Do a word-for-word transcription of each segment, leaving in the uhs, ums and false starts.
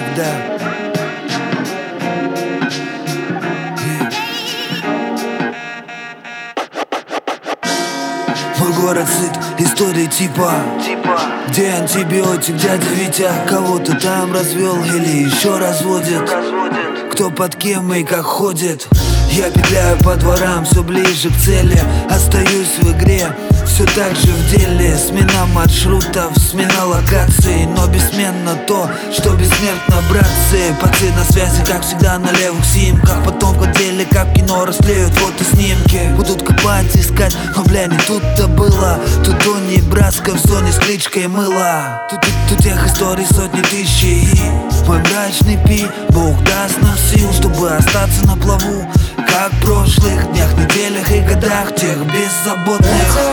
всегда. Мой город сыт истории типа, типа где антибиотик дядя Витя кого-то там развел или еще разводит, разводит. Кто под кем и как ходит. Я петляю по дворам, все ближе к цели. Остаюсь в игре, все так же в деле. Смена маршрутов, смена локаций, но бессменно то, что бессмертно, братцы. Пацы на связи, как всегда, на левых симках. Потом в деле, как в кино, расклеют фотоснимки. Будут копать, искать, но бля, не тут-то было. Тут Донни Браско в зоне с кличкой Мыло. Тут, тут, тут тех историй сотни тысяч. И мой мрачный пи, Бог даст нам сил, чтобы остаться на плаву, как в прошлых днях, неделях и годах, тех беззаботных.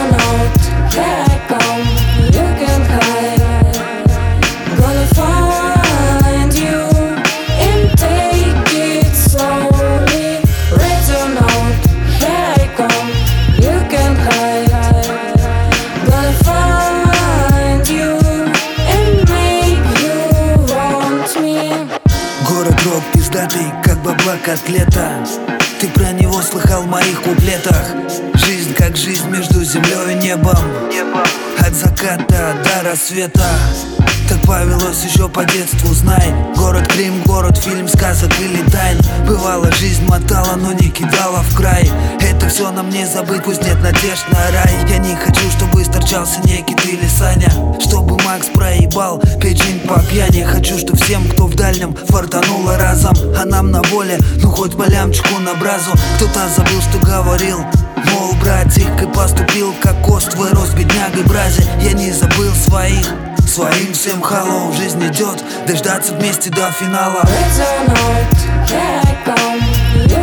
Город рок пиздатый, как бабла котлета. Ты про него слыхал в моих куплетах. Жизнь как жизнь между землей и небом, от заката до рассвета. Так повелось еще по детству, знай. Город Крим, город фильм, сказок или тайн. Бывало, жизнь мотала, но не кидала в край. Это все нам не забыть, пусть нет надежд на рай. Я не хочу, чтобы сторчался Некит или Саня, чтобы Макс проебал печень по пьяни. Хочу, что всем, кто в дальнем, фартануло разом. А нам на воле, ну хоть по лямчику на бразу. Кто-то забыл, что говорил, мол, братик, и поступил как кост, вырос беднягой бразе. Я не забыл своих, своим всем hello. Жизнь идет, дождаться вместе до финала. It's a night, here I come.